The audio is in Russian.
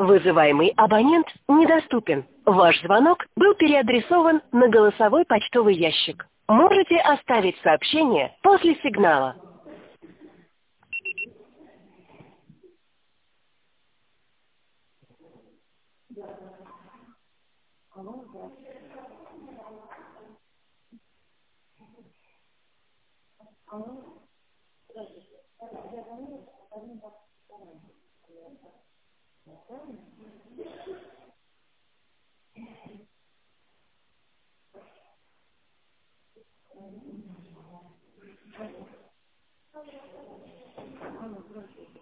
Вызываемый абонент недоступен. Ваш звонок был переадресован на голосовой почтовый ящик. Можете оставить сообщение после сигнала.